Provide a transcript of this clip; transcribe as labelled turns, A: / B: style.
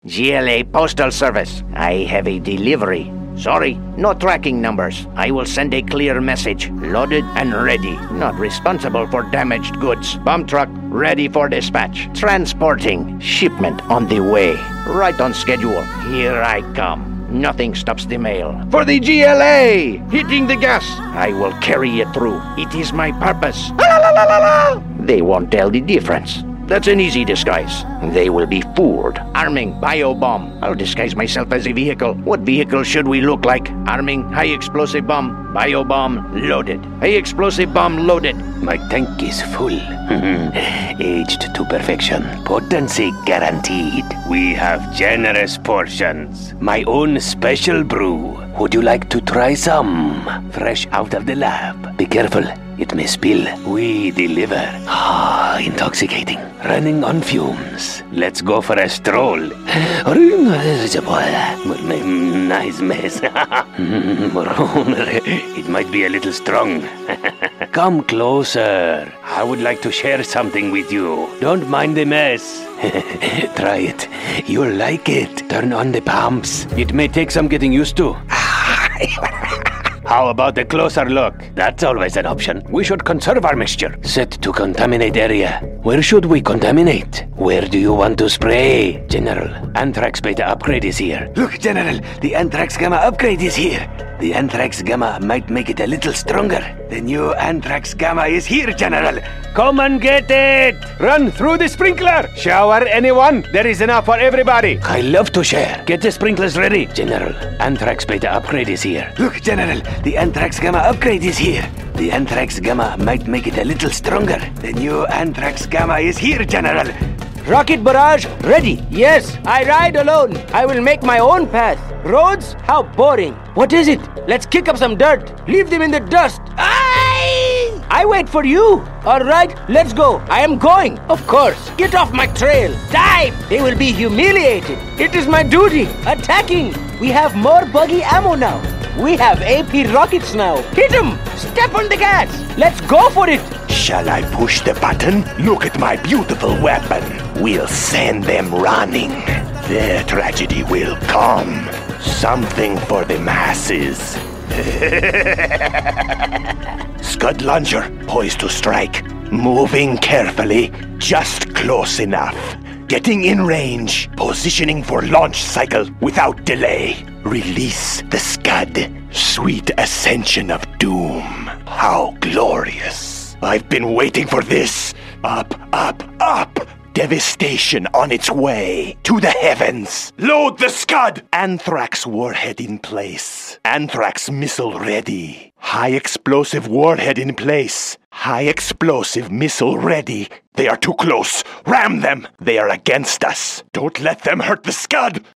A: GLA Postal Service. I have a delivery. Sorry, no tracking numbers. I will send a clear message. Loaded and ready. Not responsible for damaged goods. Bomb truck ready for dispatch. Transporting. Shipment on the way. Right on schedule. Here I come. Nothing stops the mail. For the GLA! Hitting the gas! I will carry it through. It is my purpose. La, la, la, la, la. They won't tell the difference. That's an easy disguise. They will be fooled. Arming biobomb. I'll disguise myself as a vehicle. What vehicle should we look like? Arming high explosive bomb. Biobomb loaded. High explosive bomb loaded.
B: My tank is full. Aged to perfection. Potency guaranteed. We have generous portions. My own special brew. Would you like to try some? Fresh out of the lab. Be careful. It may spill. We deliver. Ah, intoxicating. Running on fumes. Let's go for a stroll. Nice mess. It might be a little strong. Come closer. I would like to share something with you. Don't mind the mess. Try it. You'll like it. Turn on the pumps. It may take some getting used to. How about a closer look? That's always an option. We should conserve our mixture. Set to contaminate area. Where should we contaminate? Where do you want to spray? General, Anthrax Beta upgrade is here. Look, General, the Anthrax Gamma upgrade is here. The Anthrax Gamma might make it a little stronger. The new Anthrax Gamma is here, General. Come and get it!
C: Run through the sprinkler! Shower anyone! There is enough for everybody!
B: I love to share. Get the sprinklers ready. General, Anthrax Beta upgrade is here. Look, General, the Anthrax Gamma upgrade is here. The Anthrax Gamma might make it a little stronger. The new Anthrax Gamma is here, General.
D: Rocket barrage, ready. Yes, I ride alone. I will make my own path. Roads? How boring. What is it? Let's kick up some dirt. Leave them in the dust. I wait for you. All right, let's go. I am going. Of course. Get off my trail. Dive. They will be humiliated. It is my duty. Attacking. We have more buggy ammo now. We have AP rockets now. Hit him. Step on the gas. Let's go for it.
E: Shall I push the button? Look at my beautiful weapon. We'll send them running. Their tragedy will come. Something for the masses. Scud launcher, poised to strike. Moving carefully, just close enough. Getting in range, positioning for launch cycle without delay. Release the Scud. Sweet ascension of doom. How glorious. I've been waiting for this. Up, up, up. Devastation on its way to the heavens. Load the Scud. Anthrax warhead in place. Anthrax missile ready. High explosive warhead in place. High explosive missile ready. They are too close. Ram them. They are against us. Don't let them hurt the Scud.